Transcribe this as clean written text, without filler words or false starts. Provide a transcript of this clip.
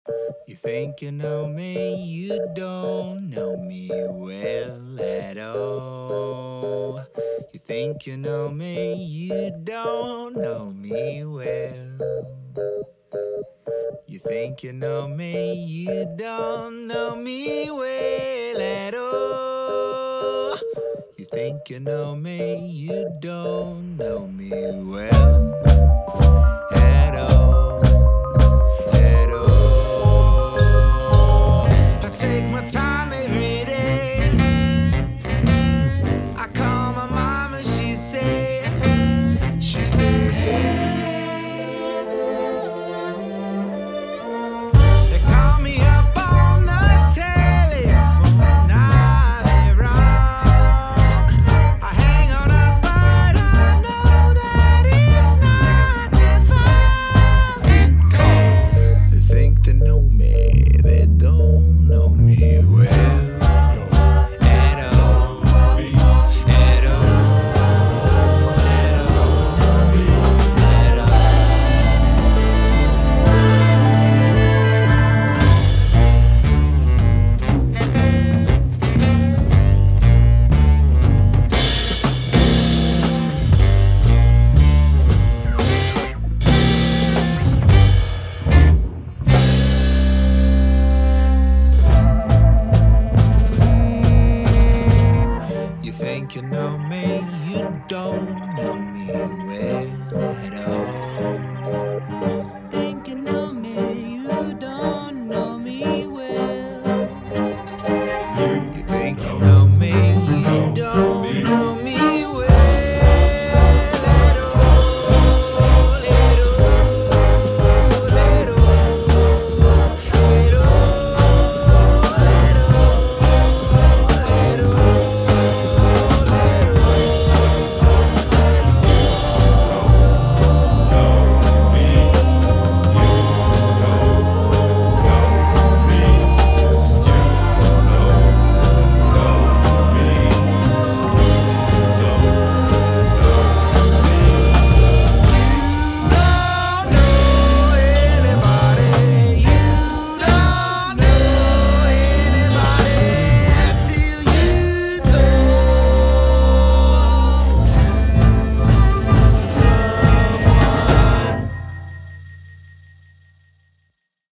You think you know me, you don't know me well at all. You think you know me, you don't know me well. You think you know me, you don't know me well at all. You think you know me, you don't know me well.